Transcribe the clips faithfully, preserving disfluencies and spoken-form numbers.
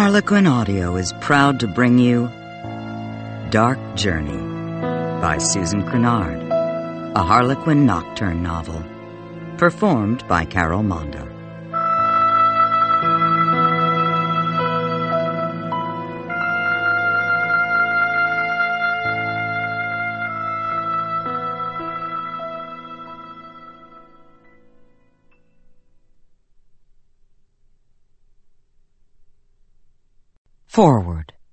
Harlequin Audio is proud to bring you Dark Journey by Susan Crenard, a Harlequin Nocturne novel, performed by Carol Mondo. Forward.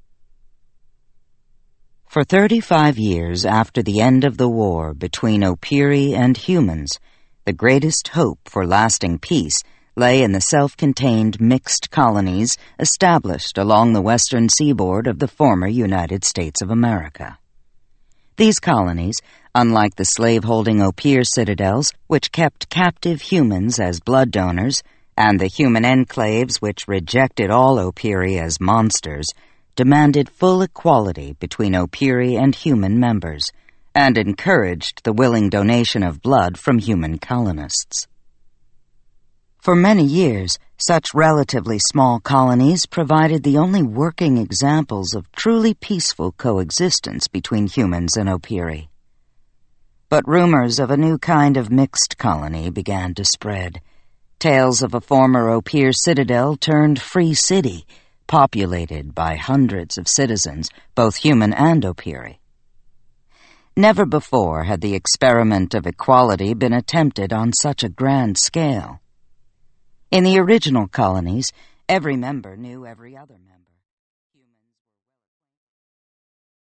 For thirty-five years after the end of the war between Opiri and humans, the greatest hope for lasting peace lay in the self-contained mixed colonies established along the western seaboard of the former United States of America. These colonies, unlike the slave-holding Opir citadels, which kept captive humans as blood donors, and the human enclaves which rejected all Opiri as monsters, demanded full equality between Opiri and human members, and encouraged the willing donation of blood from human colonists. For many years, such relatively small colonies provided the only working examples of truly peaceful coexistence between humans and Opiri. But rumors of a new kind of mixed colony began to spread. Tales of a former Opir citadel turned free city, populated by hundreds of citizens, both human and Opiri. Never before had the experiment of equality been attempted on such a grand scale. In the original colonies, every member knew every other member.